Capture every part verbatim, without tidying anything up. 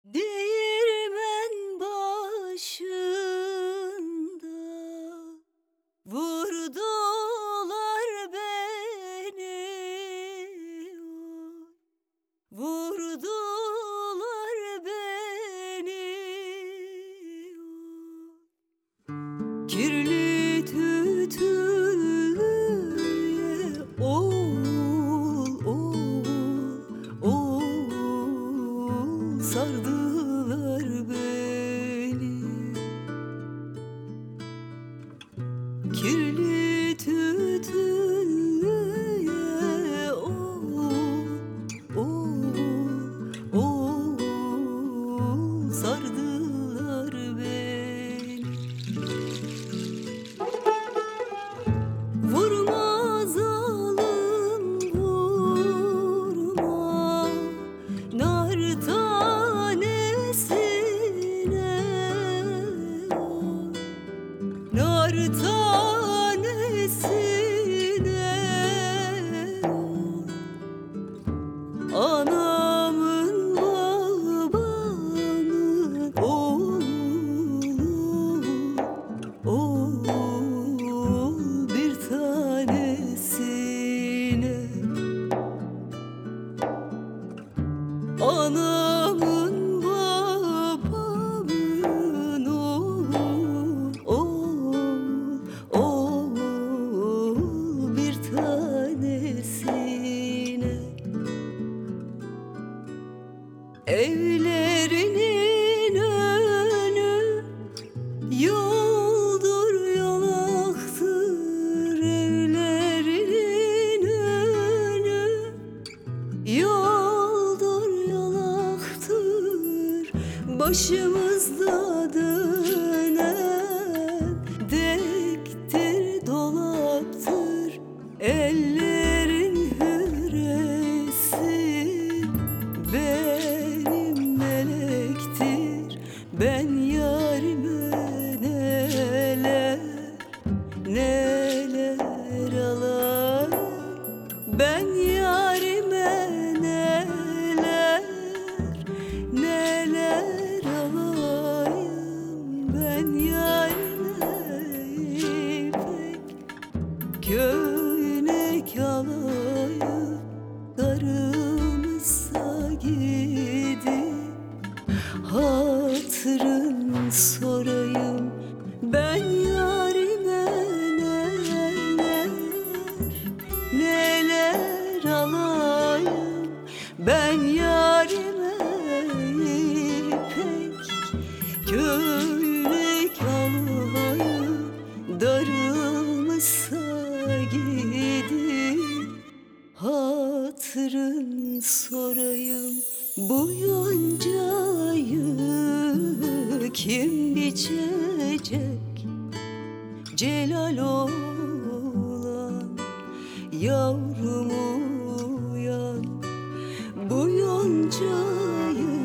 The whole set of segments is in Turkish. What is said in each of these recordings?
Değirmen başında vurdular beni, vurdular beni. Kirli tütüye oğul, oğul, oğul sardılar beni. Kirli tütüye oğul, oğul, oğul sardılar beni. Vurma zalim vurma nar tanesine, nar tanesine. Anamın babamın oğlu, oğul bir tanesine. Anamın babamın oğul, oğul, oğul bir tanesine. Evlerinin önü yoldur yolaktır, evlerinin önü yoldur yolaktır. Başımızda dönen dektir dolaptır, ellerin hüresi benim melektir. Ben yarime neler neler alayım, ben yarime neler neler alayım, ben yarime ipek köynek alayım. Darılmışsa gidip hatırın sorayım, ben yarime neler neler alayım, ben yarime ipek köylek alayım. Darılmışsa gidip hatırın sorayım. Bu yoncayı kim biçecek? Celal olan yavrum uyan. Bu yoncayı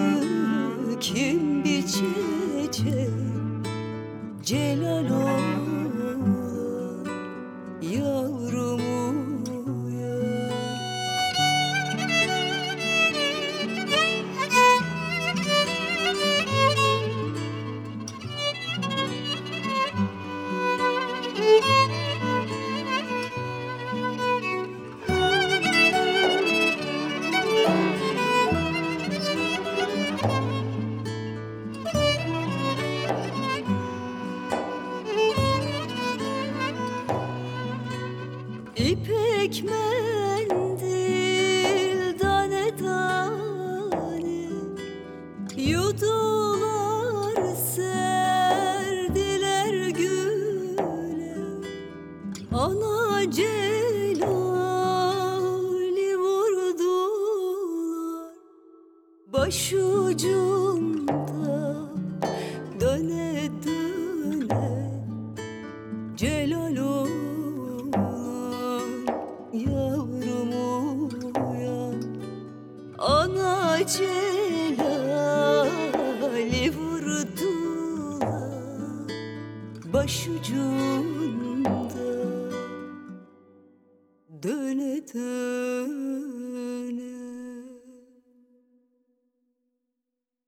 kim biçecek? Celal olan yavrum uyan. İpek mendil tane tane yudular, serdiler güle. Ana Celal'i vurdular başucumda, döne döne Celal olan yavrum uyan. Ana Celal'i vurdular başucumda,